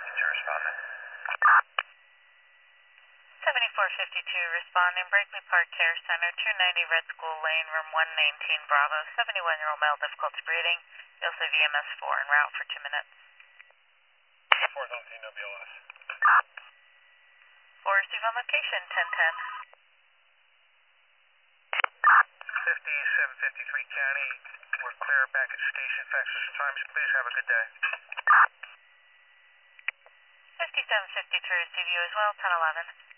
responding. 7452 responding, Brakely Park Care Center, 290 Red School Lane, room 119, Bravo, 71-year-old male, difficulty breathing. You'll say VMS 4 en route for 2 minutes. 419 WLS. 4 receive on location, 1010. 5753 County, we're clear back at station. Fax us times, please. Have a good day. 5753 receive you as well, 1011.